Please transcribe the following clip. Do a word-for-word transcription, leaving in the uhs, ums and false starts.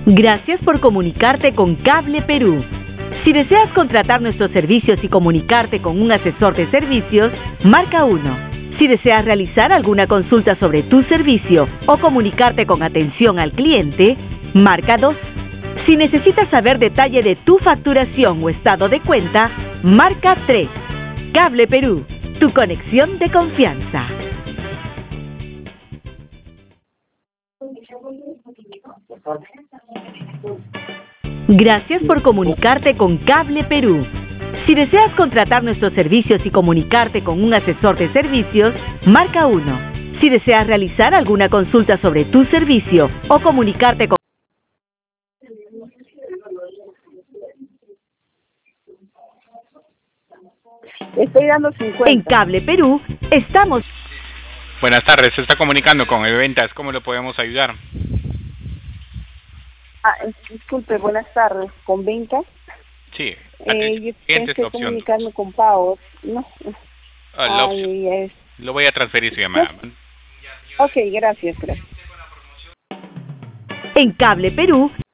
Gracias por comunicarte con Cable Perú. Si deseas contratar nuestros servicios y comunicarte con un asesor de servicios, marca uno. Si deseas realizar alguna consulta sobre tu servicio o comunicarte con atención al cliente, marca dos. Si necesitas saber detalle de tu facturación o estado de cuenta, marca tres. Cable Perú, tu conexión de confianza. Gracias por comunicarte con Cable Perú. Si deseas contratar nuestros servicios y comunicarte con un asesor de servicios, marca uno. Si deseas realizar alguna consulta sobre tu servicio o comunicarte con... Estoy dando cincuenta. En Cable Perú, estamos... Buenas tardes, se está comunicando con el Ventas, ¿cómo le podemos ayudar? Ah, disculpe, buenas tardes, ¿con ventas? Sí, Eh, yo siguiente estoy opción. comunicando con pagos, ¿no? Ah, la Ay, opción. ya es. Lo voy a transferir su llamada. Ok, gracias, gracias. En Cable Perú,